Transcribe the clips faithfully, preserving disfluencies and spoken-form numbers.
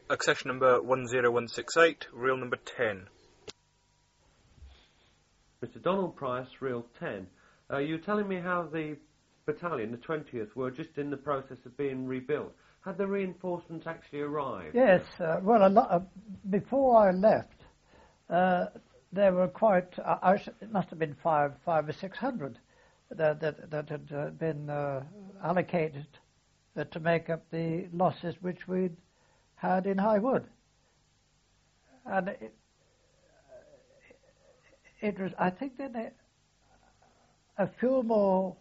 Accession number one zero one six eight, reel number ten. Mister Donald Price, reel ten. Uh, you were telling me how the battalion, the twentieth, were just in the process of being rebuilt. Had the reinforcements actually arrived? Yes, uh, well, a lot of, before I left, uh, there were quite, uh, I sh- it must have been five, five or six hundred that, that, that had uh, been uh, allocated uh, to make up the losses which we'd had in High Wood. And it, it was, I think, then a, a few more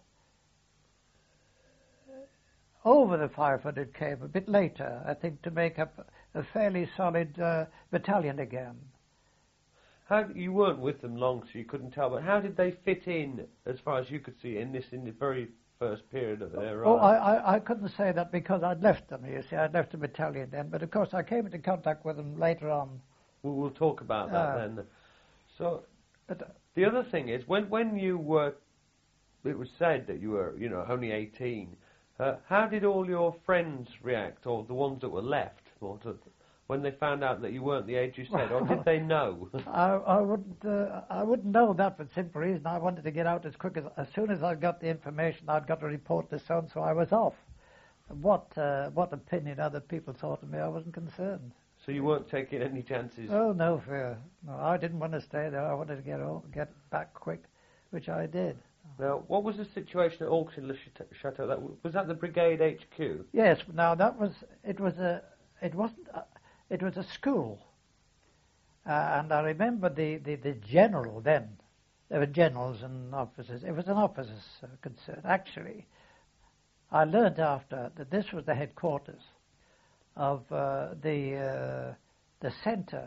over the five hundred came a bit later, I think, to make up a fairly solid uh, battalion again. How, you weren't with them long, so you couldn't tell, but how did they fit in, as far as you could see, in this, in the very first period of their rise? Oh, I, I, I couldn't say that because I'd left them, you see. I'd left the battalion then, but of course I came into contact with them later on. We'll, we'll talk about that Uh, then. So, But uh, the other thing is, when, when you were, it was said that you were, you know, only eighteen, uh, how did all your friends react, or the ones that were left, or to, when they found out that you weren't the age you said, or did they know? I, I wouldn't uh, I wouldn't know that for the simple reason I wanted to get out as quick as as soon as I got the information I'd got to report to son, so I was off. What uh, what opinion other people thought of me, I wasn't concerned. So you weren't taking any chances? Oh no, fear. No, I didn't want to stay there. I wanted to get o- get back quick, which I did. Now, what was the situation at Auxey-le-Château? That was that the brigade H Q? Yes. Now that was it was a it wasn't a, it was a school, uh, and I remember the, the, the general then. There were generals and officers. It was an officers' uh, concern. Actually, I learned after that this was the headquarters of uh, the uh, the centre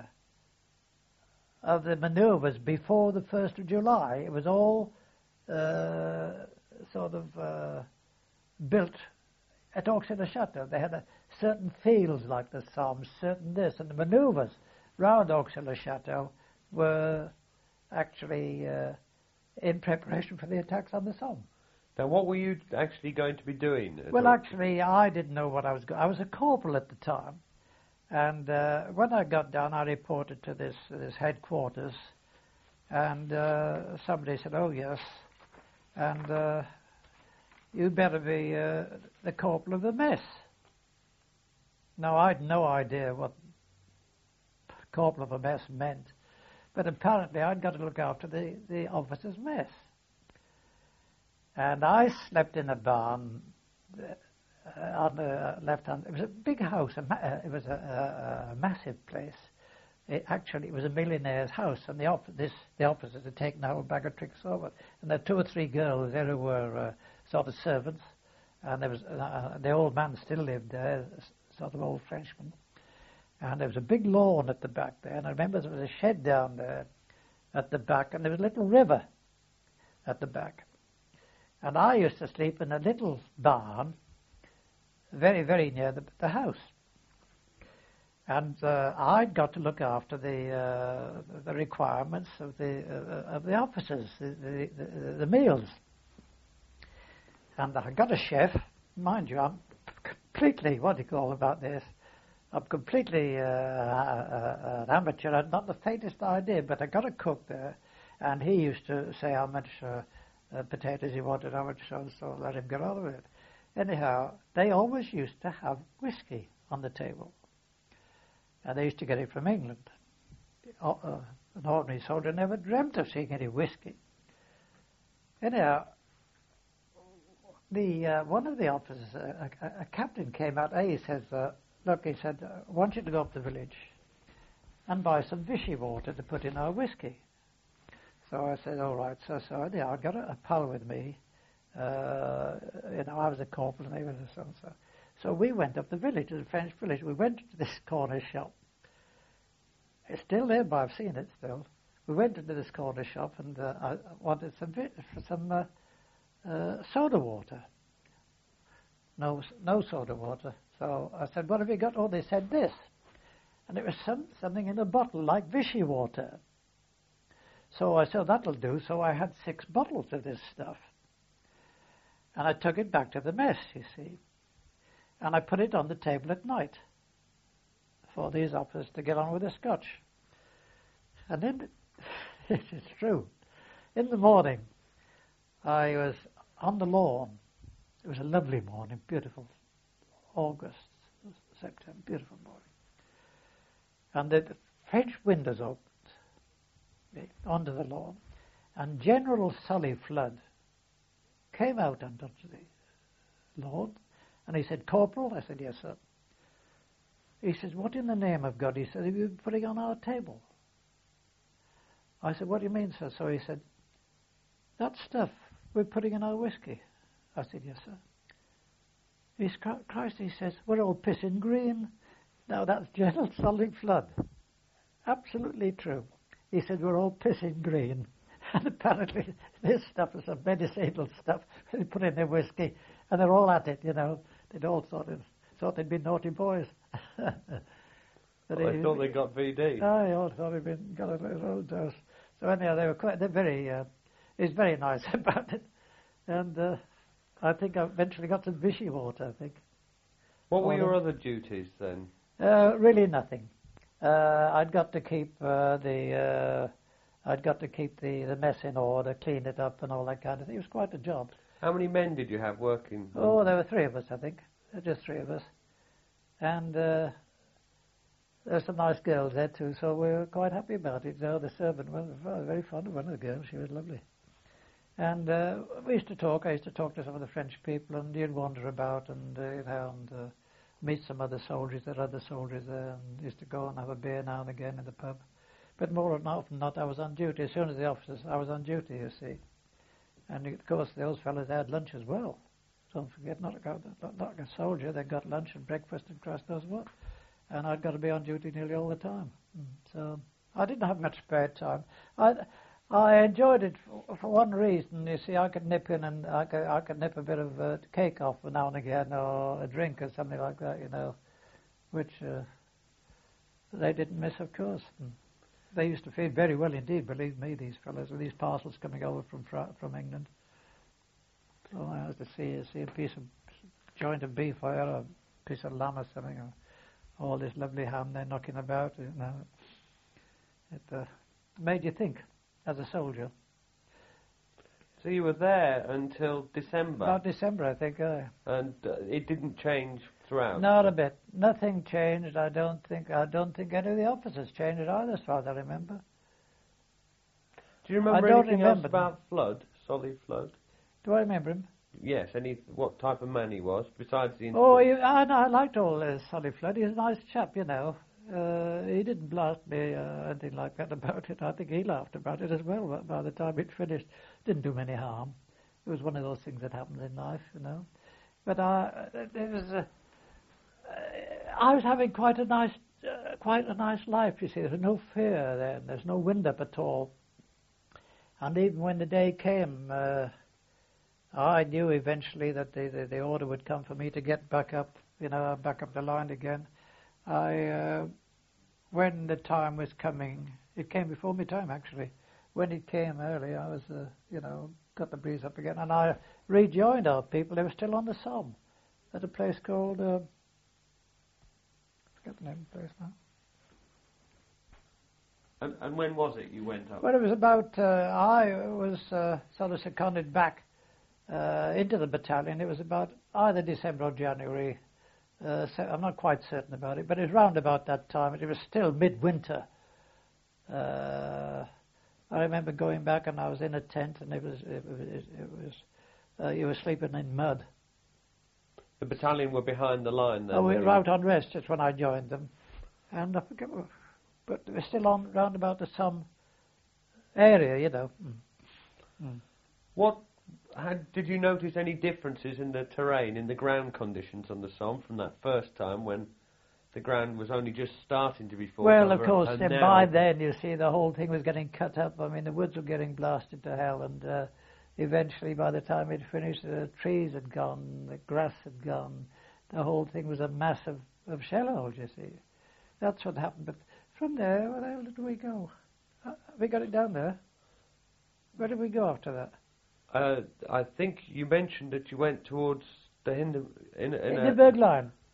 of the manoeuvres before the first of July. It was all uh, sort of uh, built at Auxey-le-Château. They had a certain fields like the Somme, certain this, and the manoeuvres round Auxey-le-Château were actually uh, in preparation for the attacks on the Somme. Now, what were you actually going to be doing? at Well, Auxey? actually, I didn't know what I was going. I was a corporal at the time, and uh, when I got down, I reported to this this headquarters, and uh, somebody said, "Oh yes," and uh, you better be uh, the corporal of the mess. Now, I had no idea what corporal of a mess meant, but apparently I'd got to look after the, the officers' mess. And I slept in a barn uh, on the left hand. It was a big house. A ma- uh, it was a, a, a massive place. It, actually, it was a millionaire's house, and the op- this the officers had taken a whole bag of tricks over. And there were two or three girls there who were uh, sort of servants, and there was uh, the old man still lived there, sort of old Frenchman. And there was a big lawn at the back there, and I remember there was a shed down there at the back, and there was a little river at the back. And I used to sleep in a little barn very, very near the, the house. And uh, I'd got to look after the uh, the requirements of the uh, of the officers, the, the, the, the meals. And I got a chef. Mind you, I'm completely, what do you call about this? I'm completely uh, uh, an amateur. I had not the faintest idea, but I got a cook there, and he used to say how much uh, uh, potatoes he wanted, how much so and so, let him get on with it. Anyhow, they always used to have whiskey on the table, and they used to get it from England. Uh, uh, an ordinary soldier never dreamt of seeing any whiskey. Anyhow, the uh, one of the officers, uh, a, a captain, came out. He says, uh, "Look," he said, "I want you to go up the village and buy some Vichy water to put in our whiskey." So I said, "All right." So so yeah, I got a, a pal with me. Uh, you know, I was a corporal and he was a so and so. So we went up the village, to the French village. We went to this corner shop. It's still there, but I've seen it still. We went into this corner shop and uh, I wanted some vi- some uh, uh, soda water. No, no soda water. So I said, "What have you got?" Oh, they said this. And it was some, something in a bottle like Vichy water. So I said, "That'll do." So I had six bottles of this stuff. And I took it back to the mess, you see. And I put it on the table at night for these officers to get on with the Scotch. And then, it is true, in the morning, I was on the lawn. It was a lovely morning, beautiful, August, September, beautiful morning. And the French windows opened onto the lawn, and General Solly Flood came out onto the lawn, and he said, "Corporal?" I said, "Yes, sir." He says, "What in the name of God," he said, "have you been putting on our table?" I said, "What do you mean, sir?" So he said, "That stuff we're putting in our whiskey." I said, "Yes, sir." He's Christ, he says, "We're all pissing green." Now that's General Solly Flood. Absolutely true. He said, "We're all pissing green." And apparently this stuff is some medicinal stuff they put in their whiskey, and they're all at it, you know. They'd all thought, it, thought they'd been naughty boys. Well, they thought they got V D. Oh, they all thought they'd been, got a little dose. So anyhow, they were quite, they're very, uh, he's very nice about it. And uh, I think I eventually got some Vichy water, I think. What were your other duties then? Uh, really nothing. Uh, I'd got to keep uh, the, uh, I'd got to keep the, the mess in order, clean it up and all that kind of thing. It was quite a job. How many men did you have working? Oh, there were three of us, I think. Just three of us. And uh, there were some nice girls there too, so we were quite happy about it. You know, the servant was very fond of one of the girls. She was lovely. And uh, we used to talk. I used to talk to some of the French people, and you'd wander about and, uh, you know, and uh, meet some other soldiers. There were other soldiers there, and used to go and have a beer now and again in the pub. But more often than not, I was on duty. As soon as the officers, I was on duty, you see. And of course, those fellows had lunch as well. Don't forget, not, a, not like a soldier, they got lunch and breakfast and Christ knows what. And I'd got to be on duty nearly all the time. So I didn't have much spare time. I I enjoyed it for, for one reason. You see, I could nip in and I could, I could nip a bit of uh, cake off now and again, or a drink or something like that, you know, which uh, they didn't miss, of course. And they used to feed very well indeed, believe me, these fellows, with these parcels coming over from from England. So I used to see, see a piece of joint of beef or a piece of lamb or something, or all this lovely ham they're knocking about. You know. It uh, made you think as a soldier. So you were there until December? About December, I think. Uh, and uh, it didn't change throughout? Not a bit. Nothing changed. I don't think I don't think any of the officers changed it either, as far as I remember. Do you remember I don't anything remember else about Flood, Solly Flood? Do I remember him? Yes. Any what type of man he was besides the incident? Oh, he, I, I liked all uh, Solly Flood. He was a nice chap, you know. Uh, he didn't blast me or uh, anything like that about it. I think he laughed about it as well. But by the time it finished, didn't do me any harm. It was one of those things that happens in life, you know. But uh, it was. Uh, I was having quite a nice, uh, quite a nice life. You see, there was no fear then. There's no wind up at all. And even when the day came, uh, I knew eventually that the, the the order would come for me to get back up, you know, back up the line again. I, uh, when the time was coming, it came before my time actually. When it came early, I was, uh, you know, got the breeze up again, and I rejoined our people. They were still on the Somme, at a place called, uh, I forget the name of the place now. And, and when was it you went up? Well, it was about, uh, I was uh, sort of seconded back uh, into the battalion. It was about either December or January. Uh, so I'm not quite certain about it, but it was round about that time. It was still midwinter. Uh, I remember going back, and I was in a tent, and it was it, it, it was uh, you were sleeping in mud. The battalion were behind the line then? Oh, we were out on rest just when I joined them, and I forget, but it was still on round about the Somme area, you know. Mm. Mm. What? Had, did you notice any differences in the terrain, in the ground conditions on the Somme from that first time when the ground was only just starting to be formed? Well, of over, course, and then now by then, you see, the whole thing was getting cut up. I mean, the woods were getting blasted to hell, and uh, eventually, by the time it finished, the trees had gone, the grass had gone. The whole thing was a mass of, of shell holes, you see. That's what happened. But from there, where the hell did we go? Uh, we got it down there. Where did we go after that? Uh, I think you mentioned that you went towards the Hinder, in, in Hindenburg a, line.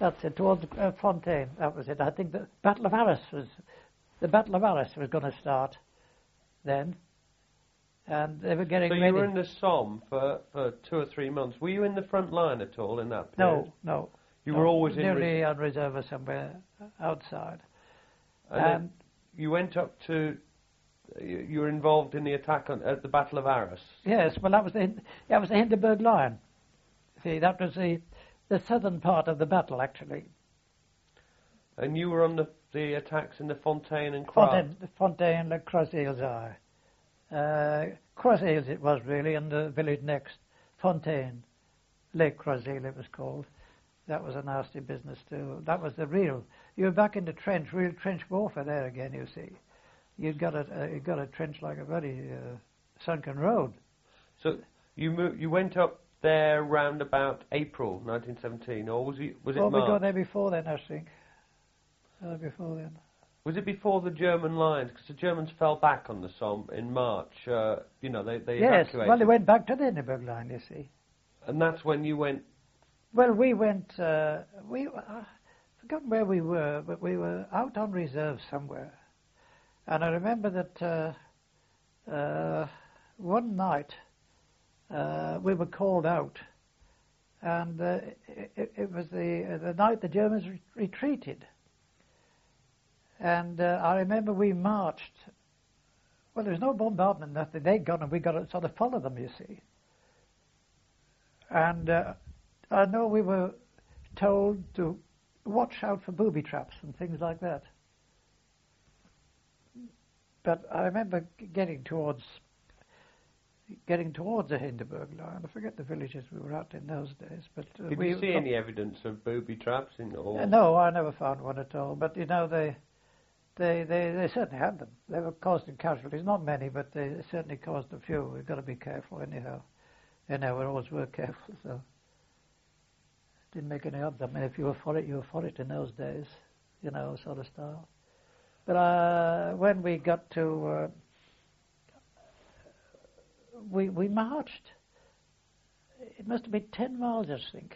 That's it, towards uh, Fontaine. That was it. I think the Battle of Arras was the Battle of Arras was going to start then, and they were getting so ready. you were in the Somme for, for two or three months. Were you in the front line at all in that period? No, no. You no, were always in nearly re- on reserve or somewhere outside. And Um, then you went up to. You, you were involved in the attack on, at the Battle of Arras. Yes, well, that was the that was the Hindenburg Line. See, that was the the southern part of the battle, actually. And you were on the, the attacks in the Fontaine and Croix. Fontaine, Fontaine, Le Croix-Isles, uh, Croix-Isles it was really, and the village next, Fontaine, Lake Croix-Isles it was called. That was a nasty business too. That was the real. You were back in the trench, real trench warfare there again. You see, you'd got a uh, you got a trench like a very uh, sunken road. So you moved, you went up there round about April nineteen seventeen, or was it was it Well, we March? got there before then, I think. Uh, before then. Was it before the German lines? Because the Germans fell back on the Somme in March. Uh, you know, they they Yes, evacuated. well, they went back to the Hindenburg Line. You see. And that's when you went. Well, we went. Uh, we uh, forgotten where we were, but we were out on reserve somewhere, and I remember that uh, uh, one night uh, we were called out, and uh, it, it was the uh, the night the Germans re- retreated, and uh, I remember we marched. Well, there was no bombardment, nothing. They'd gone, and we got to sort of follow them. You see, and. Uh, I know we were told to watch out for booby traps and things like that. But I remember getting towards getting towards the Hindenburg Line. I forget the villages we were at in those days. But uh, Did we, you see any evidence of booby traps in all? Uh, no, I never found one at all. But you know, they, they, they, they certainly had them. They were causing casualties, not many, but they certainly caused a few. We've got to be careful anyhow. Anyhow, we always were careful. So. Didn't make any odds. I mean, if you were for it, you were for it in those days, you know, sort of style. But uh, when we got to, uh, we we marched. It must have been ten miles, I think,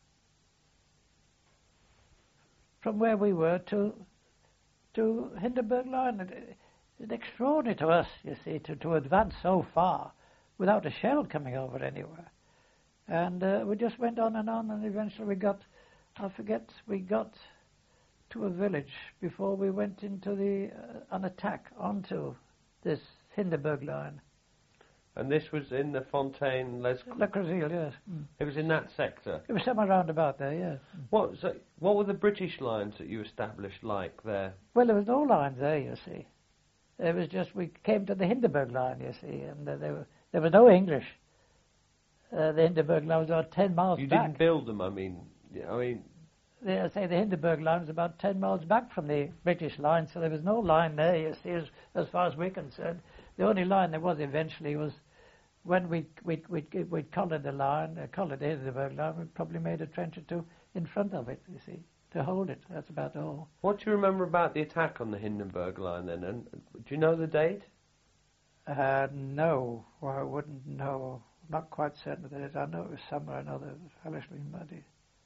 from where we were to to Hindenburg Line. It, it's extraordinary to us, you see, to, to advance so far without a shell coming over anywhere. And uh, we just went on and on, and eventually we got, I forget, we got to a village before we went into the uh, an attack onto this Hindenburg Line. And this was in the Fontaine Les. Le Croix-Isles, yes. Mm. It was in that sector. It was somewhere round about there, yeah. Mm. What so, what were the British lines that you established like there? Well, there was no lines there, you see. It was just we came to the Hindenburg Line, you see, and uh, there were there was no English. Uh, the Hindenburg Line was about ten miles You back. didn't build them, I mean, I mean. The, I say the Hindenburg Line was about ten miles back from the British line, so there was no line there, you see, as, as far as we're concerned. The only line there was eventually was when we we we we'd collared the line, uh, collared the Hindenburg Line, we probably made a trench or two in front of it, you see, to hold it. That's about all. What do you remember about the attack on the Hindenburg Line then? And do you know the date? Uh, no, well, I wouldn't know. Not quite certain of it. I know it was somewhere or another. It was hellishly muddy.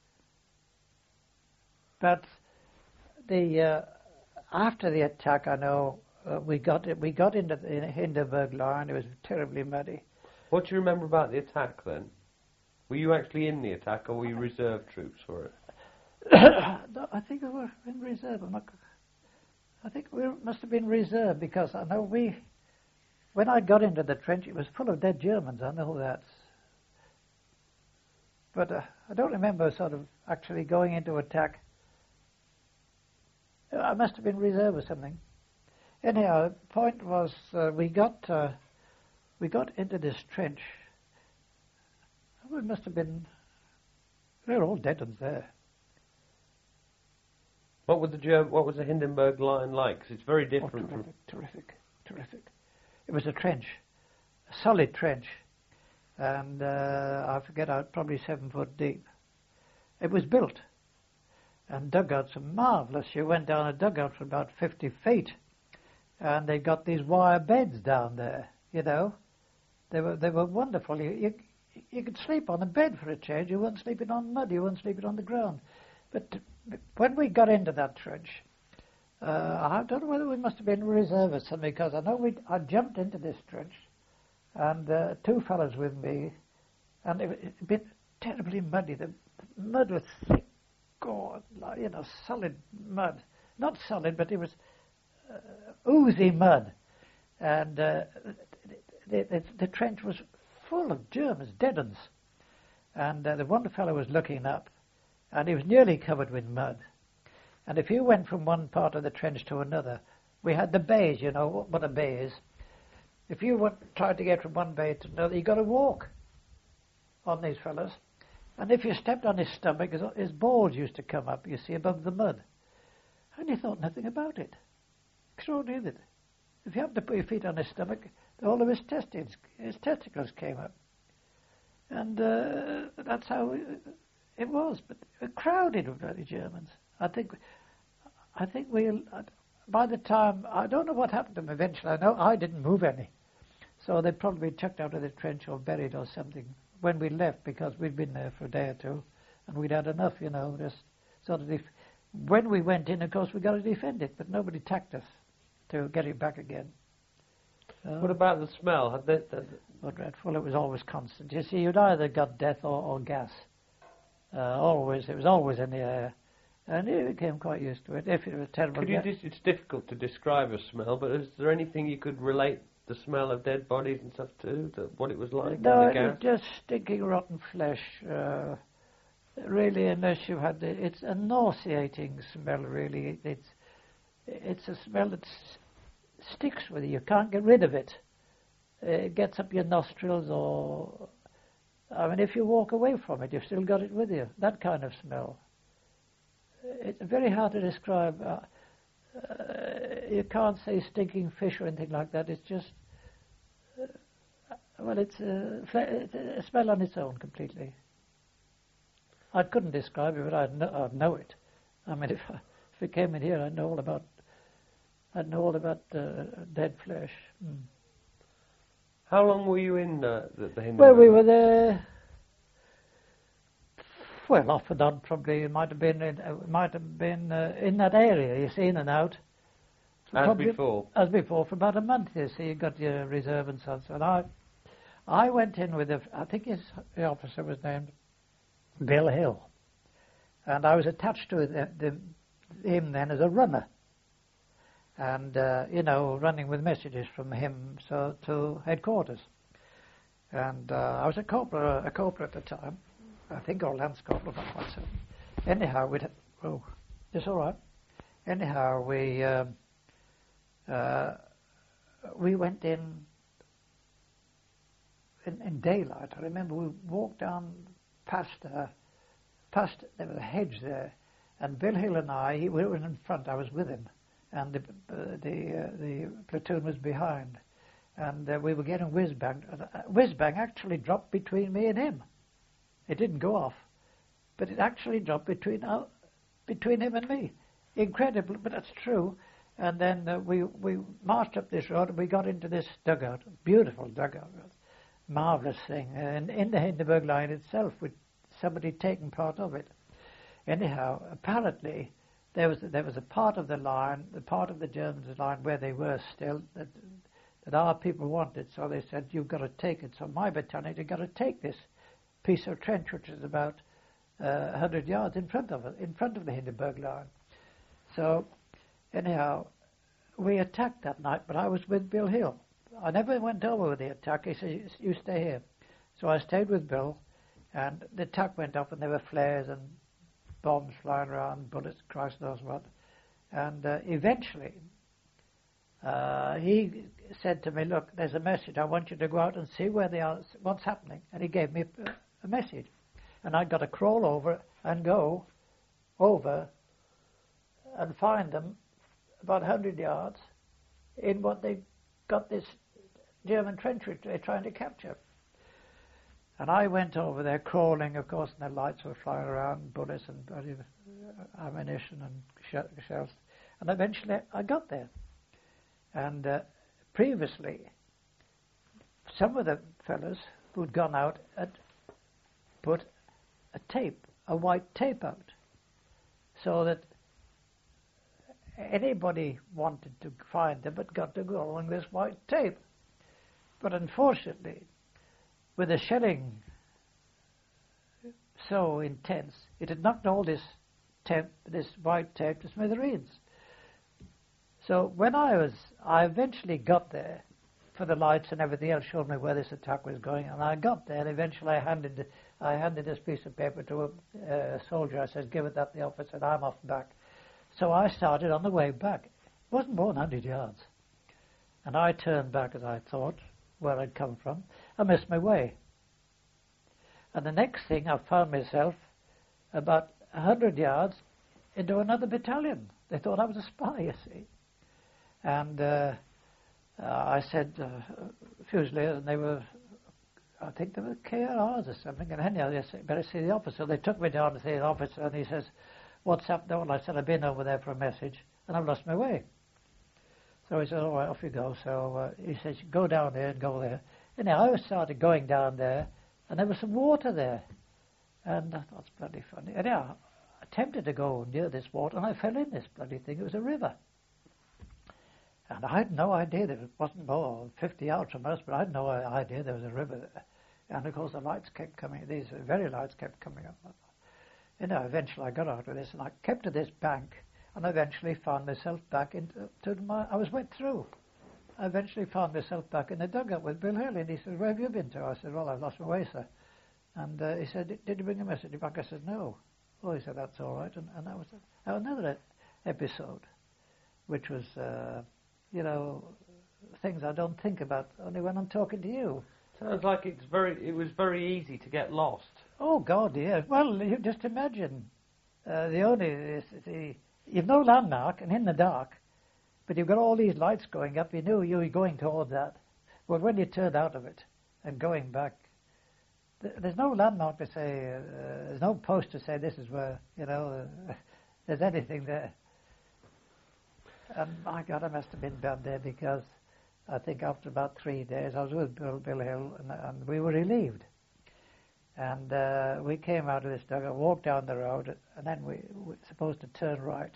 But the uh, after the attack, I know uh, we got it. We got into the Hindenburg Line. It was terribly muddy. What do you remember about the attack then? Were you actually in the attack, or were you reserve troops for it? No, I think we were in reserve. I'm not, I think we must have been reserve because I know we. When I got into the trench, it was full of dead Germans. I know that. But uh, I don't remember sort of actually going into attack. I must have been reserve or something. Anyhow, the point was uh, we got uh, we got into this trench. We must have been. They were all dead ones there. What was the Germ- What was the Hindenburg Line like? 'Cause it's very Oh, different terrific, from. terrific, terrific. It was a trench, a solid trench, and uh, I forget, uh, probably seven foot deep. It was built, and dugouts are marvellous. You went down a dugout for about fifty feet, and they got these wire beds down there. You know, they were they were wonderful. You you, you could sleep on a bed for a change. You weren't sleeping on mud. You weren't sleeping on the ground. But when we got into that trench, uh, I don't know whether we must have been reservists, because I know we I jumped into this trench, and uh, two fellows with me, and it had been terribly muddy. The mud was thick, God, like, you know, solid mud. Not solid, but it was uh, oozy mud. And uh, the, the, the trench was full of Germans, dead uns. And uh, the one fellow was looking up, and he was nearly covered with mud. And if you went from one part of the trench to another, we had the bays, you know what, what a bay is. If you went, tried to get from one bay to another, you got to walk on these fellows. And if you stepped on his stomach, his, his balls used to come up, you see, above the mud. And you thought nothing about it. Extraordinary, isn't it? If you happened to put your feet on his stomach, all of his testicles, his testicles came up. And uh, that's how it, it was. But crowded with bloody Germans. I think, I think we'll, by the time, I don't know what happened to them eventually. I know I didn't move any. So they'd probably been chucked out of the trench or buried or something when we left, because we'd been there for a day or two and we'd had enough, you know, just sort of, def- when we went in, of course, we got to defend it, but nobody tacked us to get it back again. Uh, what about the smell? Had they, they, oh, dreadful, it was always constant. You see, you'd either got death or, or gas. Uh, always, it was always in the air. And you became quite used to it. If it was terrible, could you dis- it's difficult to describe a smell, but is there anything you could relate the smell of dead bodies and stuff to, to what it was like? No, and the it gas? was just stinking rotten flesh. Uh, really, unless you had the, it's a nauseating smell. Really, it's it's a smell that s- sticks with you. You can't get rid of it. It gets up your nostrils, or I mean, if you walk away from it, you've still got it with you. That kind of smell. It's very hard to describe. Uh, uh, you can't say stinking fish or anything like that. It's just, uh, well, it's a, it's a smell on its own completely. I couldn't describe it, but I'd know, I'd know it. I mean, if I, if it came in here, I'd know all about, I'd know all about uh, dead flesh. Mm. How long were you in uh, the, the Hindenburg? Well, we were there. Well, off and on, probably it might have been in, uh, might have been uh, in that area. You see, in and out. As Probably, before. As before, for about a month. You see, you got your reserve and so on. So I, I went in with a, I think his the officer was named Bill Hill, and I was attached to the, the, him then as a runner, and uh, you know, running with messages from him so to headquarters. And uh, I was a corporal, a corporal at the time. I think, or Lance Corporal, not quite certain. Anyhow, we'd, oh, it's all right. Anyhow, we um, uh, we went in, in in daylight. I remember we walked down past uh, past there was a hedge there, and Bill Hill and I, he, we were in front. I was with him, and the uh, the uh, the platoon was behind, and uh, we were getting whiz bang. Uh, whiz bang actually dropped between me and him. It didn't go off, but it actually dropped between uh, between him and me. Incredible, but that's true. And then uh, we we marched up this road and we got into this dugout, beautiful dugout, marvelous thing, and in the Hindenburg line itself, with somebody taking part of it. Anyhow, apparently there was there was a part of the line, the part of the Germans' line where they were still that that our people wanted. So they said, "You've got to take it." So my battalion had got to take this piece of trench, which is about uh, one hundred yards in front of it, in front of the Hindenburg line. So, anyhow, we attacked that night, but I was with Bill Hill. I never went over with the attack. He said, "You stay here." So I stayed with Bill, and the attack went off, and there were flares and bombs flying around, bullets, Christ knows what. And uh, eventually, uh, he said to me, "Look, there's a message. I want you to go out and see where they are, what's happening." And he gave me a, a message. And I got to crawl over and go over and find them about one hundred yards in what they got this German trench which they're trying to capture. And I went over there crawling, of course, and the lights were flying around, bullets and uh, ammunition and sh- shells. And eventually I got there. And uh, previously, some of the fellows who'd gone out had put a tape, a white tape out. so that anybody wanted to find them had got to go along this white tape. But unfortunately, with the shelling so intense, it had knocked all this tape, this white tape to smithereens. So when I was, I eventually got there, for the lights and everything else showed me where this attack was going, and I got there, and eventually I handed, I handed this piece of paper to a uh, soldier. I said, give it at the office, and I'm off back. So I started on the way back. It wasn't more than one hundred yards. And I turned back, as I thought, where I'd come from. I missed my way. And the next thing, I found myself about one hundred yards into another battalion. They thought I was a spy, you see. And uh, uh, I said, uh, Fusiliers, and they were, I think they were K R Rs or something. And anyhow, they said, better see the officer. They took me down to see the officer, and he says, what's happened? And I said, I've been over there for a message, and I've lost my way. So he said, all right, off you go. So uh, he says, go down there and go there. Anyhow, I started going down there, and there was some water there. And I thought, that's bloody funny. Anyhow, I attempted to go near this water, and I fell in this bloody thing. It was a river. And I had no idea that it wasn't more than fifty yards from us, but I had no idea there was a river there. And of course, the lights kept coming, these very lights kept coming up. You know, eventually I got out of this, and I kept to this bank, and I eventually found myself back into to my, I was wet through. I eventually found myself back in the dugout with Bill Hurley, and he said, where have you been to? I said, well, I've lost my way, sir. And uh, he said, did, did you bring a message back? I said, no. Oh, he said, that's all right. And, and that was uh, another episode, which was, uh, you know, things I don't think about only when I'm talking to you. Sounds like it's very. It was very easy to get lost. Oh God, yeah. Well, you just imagine. Uh, the only is the you've no landmark and in the dark, but you've got all these lights going up. You knew you were going toward that. Well, when you turned out of it and going back, th- there's no landmark to say. Uh, there's no post to say this is where you know. Uh, there's anything there. And my God, I must have been bad there because I think after about three days I was with Bill, Bill Hill and, and we were relieved. And uh, we came out of this dugout, walked down the road, and then we were supposed to turn right.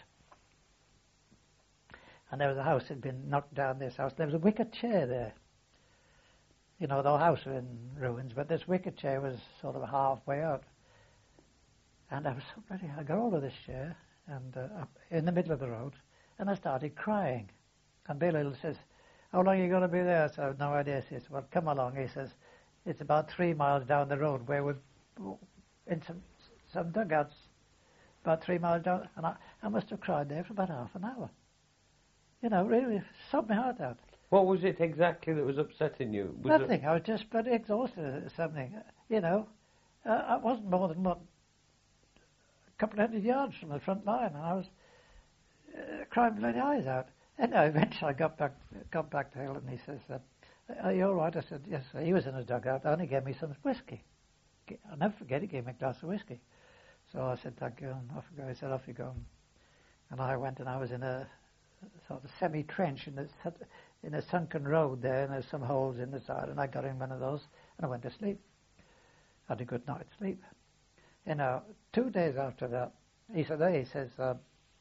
And there was a house that had been knocked down, this house. There was a wicker chair there. You know, the house was in ruins, but this wicker chair was sort of halfway out. And I was so bloody, I got hold of this chair and uh, up in the middle of the road, and I started crying. And Bill Hill says, how long are you going to be there? So I have no idea. He says, well, come along. He says, it's about three miles down the road where we're in some, some dugouts, about three miles down. And I, I must have cried there for about half an hour. You know, really sobbed my heart out. What was it exactly that was upsetting you? Was Nothing. It... I was just bloody exhausted or something. You know, uh, I wasn't more than, what, a couple of hundred yards from the front line, and I was uh, crying bloody eyes out. And no, eventually I got back, got back to Hill, and he says, uh, are you all right? I said, yes, sir. He was in his dugout. Only gave me some whiskey. I'll never forget, he gave me a glass of whiskey. So I said, thank you, and off you go. He said, off you go. And I went, and I was in a sort of semi-trench in, the, in a sunken road there, and there's some holes in the side, and I got in one of those, and I went to sleep. Had a good night's sleep. You know, two days after that, he said, hey, he says, uh,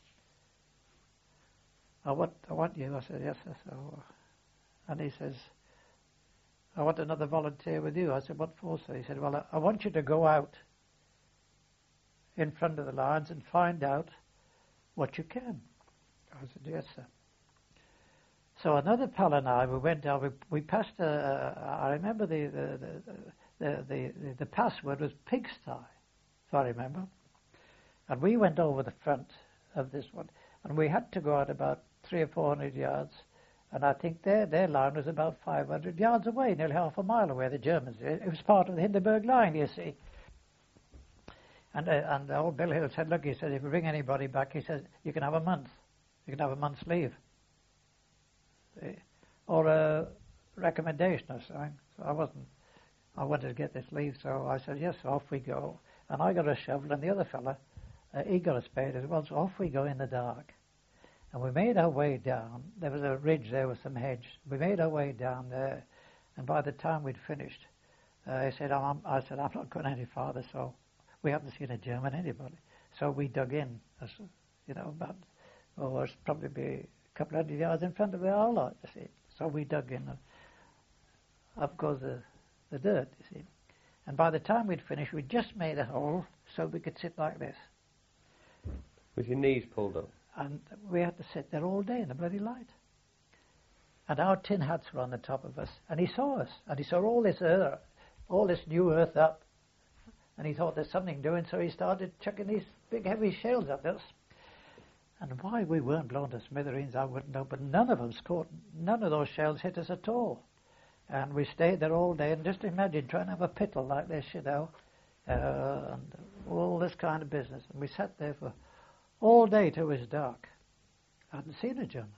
I want, I want you. I said, yes, sir. So, and he says, I want another volunteer with you. I said, what for, sir? He said, well, I, I want you to go out in front of the lines and find out what you can. I said, yes, sir. So another pal and I, we went down, we, we passed, a, a, I remember the the, the, the, the, the password was pigsty, if I remember. And we went over the front of this one, and we had to go out about three or four hundred yards, and I think their their line was about five hundred yards away, nearly half a mile away, the Germans. It, it was part of the Hindenburg line, you see. And uh, and old Bill Hill said, look, he said, if you bring anybody back, he said, you can have a month. You can have a month's leave. See? Or a recommendation or something. So I wasn't, I wanted to get this leave, so I said, yes, off we go. And I got a shovel, and the other fella, uh, he got a spade as well, so off we go in the dark. And we made our way down. There was a ridge there with some hedge. We made our way down there, and by the time we'd finished, uh, I said, I'm, I said, I'm not going any farther, so we haven't seen a German, anybody. So we dug in, as, you know, about, oh, it's probably be a couple of hundred yards in front of our lot, you see. So we dug in, and up goes the, the dirt, you see. And by the time we'd finished, we'd just made a hole so we could sit like this. With your knees pulled up? And we had to sit there all day in the bloody light. And our tin hats were on the top of us, and he saw us, and he saw all this earth, all this new earth up, and he thought there's something doing, so he started chucking these big heavy shells at us. And why we weren't blown to smithereens, I wouldn't know, but none of them scored, none of those shells hit us at all. And we stayed there all day, and just imagine trying to have a pittle like this, you know, uh, and all this kind of business. And we sat there for all day till it was dark. I hadn't seen a German.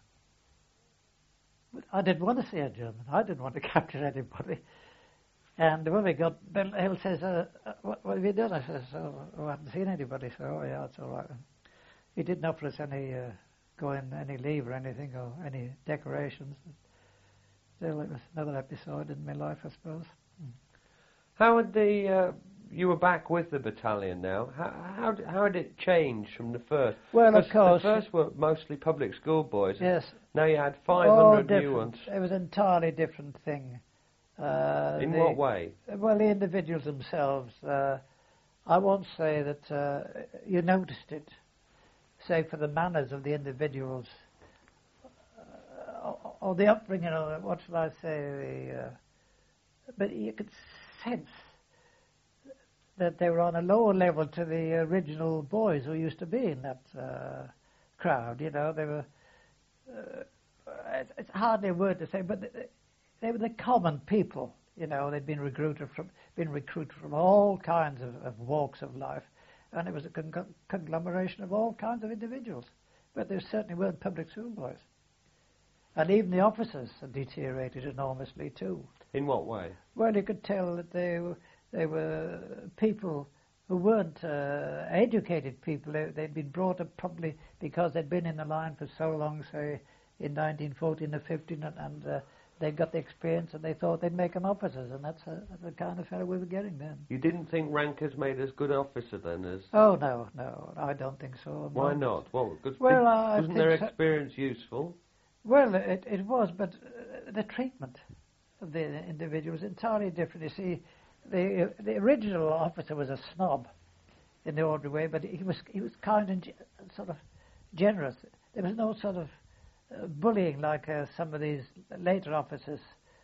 I didn't want to see a German. I didn't want to capture anybody. And when we got, Bill Hill says, uh, what, what have you done? I says, oh, oh, I haven't seen anybody. So, oh, yeah, it's all right. He didn't offer us any, uh, going, any leave or anything, or any decorations. Still, it was another episode in my life, I suppose. How had the, uh, you were back with the battalion now, how, how, did, how had it changed from the first? Well, of course. The first were mostly public school boys. Yes. Now you had five hundred oh, new ones. It was an entirely different thing. Uh, in the, what way? Well, the individuals themselves, uh, I won't say that uh, you noticed it, say for the manners of the individuals, uh, or, or the upbringing, or what shall I say, the, uh, but you could sense that they were on a lower level to the original boys who used to be in that uh, crowd, you know, they were, uh, it's, it's hardly a word to say, but they, they were the common people, you know, they'd been recruited from, been recruited from all kinds of, of walks of life, and it was a con- conglomeration of all kinds of individuals, but they certainly weren't public school boys. And even the officers had deteriorated enormously too. In what way? Well, you could tell that they were, they were people who weren't uh, educated people. They, they'd been brought up probably because they'd been in the line for so long, say in nineteen fourteen or fifteen, and, and uh, they got the experience, and they thought they'd make them officers, and that's, a, that's the kind of fellow we were getting then. You didn't think rankers made as good officer then as... Oh, no, no, I don't think so. Why not? Well, cause well I wasn't think their so. experience useful? Well, it, it was, but uh, the treatment of the individual was entirely different. You see, the the original officer was a snob in the ordinary way, but he was he was kind and ge- sort of generous. There was no sort of uh, bullying like uh, some of these later officers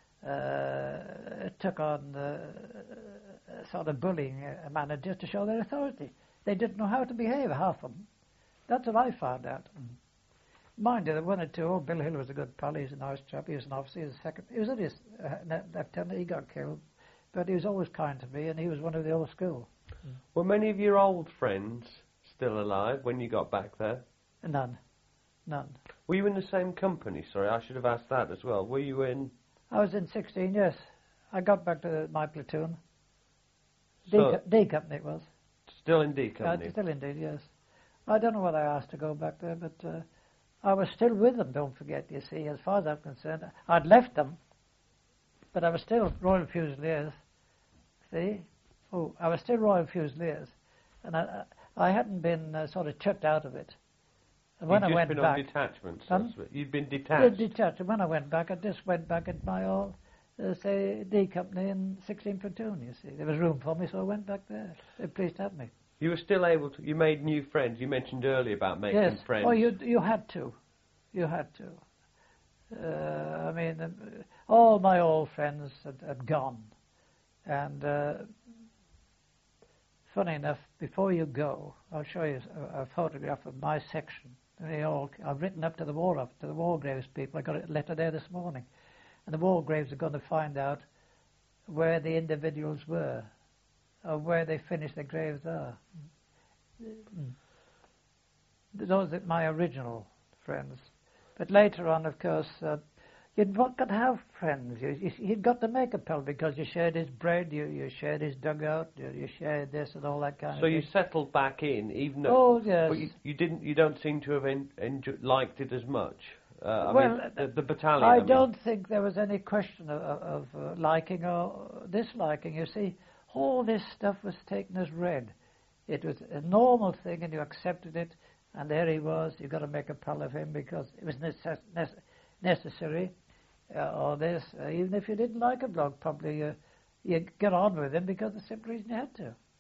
uh, took on the uh, sort of bullying uh, manner just to show their authority. They didn't know how to behave, half of them. That's what I found out. Mind you, there were one or two. Oh, Bill Hill was a good pal. He was a nice chap. He was an officer. He was a second. He was only a uh, lieutenant. He got killed, but he was always kind to me, and he was one of the old school. Mm. Were many of your old friends still alive when you got back there? None, none. Were you in the same company? Sorry, I should have asked that as well. Were you in? I was in sixteen. Yes, I got back to my platoon. D, So, co- D company it was. still in D company. Uh, still indeed, yes. I don't know whether I asked to go back there, but. Uh, I was still with them, don't forget, you see, as far as I'm concerned. I'd left them, but I was still Royal Fusiliers, see? Oh, I was still Royal Fusiliers, and I, I hadn't been uh, sort of chucked out of it. And when You'd I just went been back... on detachments. Um, You'd been Yeah, detached. detached. And when I went back, I just went back at my old, uh, say, D company in sixteen platoon, you see. There was room for me, so I went back there. They were pleased to have me. You were still able to... You made new friends. You mentioned earlier about making Yes. friends. Oh, you you had to. You had to. Uh, I mean, um, all my old friends had, had gone. And uh, funny enough, before you go, I'll show you a, a photograph of my section. They all, I've written up to the war to the war graves people. I got a letter there this morning. And the war graves are going to find out where the individuals were, or where they finished their graves are. Mm. Those are my original friends. But later on, of course, uh, you'd got to have friends. You, you, you'd got to make a pal because you shared his bread, you, you shared his dugout, you, you shared this and all that kind So of you thing. settled back in, even though... Oh, yes. But you, you didn't. You don't seem to have en- enjo- liked it as much. Uh, I Well, mean, the, the battalion. I I mean. don't think there was any question of, of uh, liking or disliking. You see, all this stuff was taken as read. It was a normal thing, and you accepted it. And there he was. You've got to make a pal of him because it was necess- nece- necessary. Uh, or this, uh, even if you didn't like a bloke, probably uh, you get on with him because the simple reason you had to.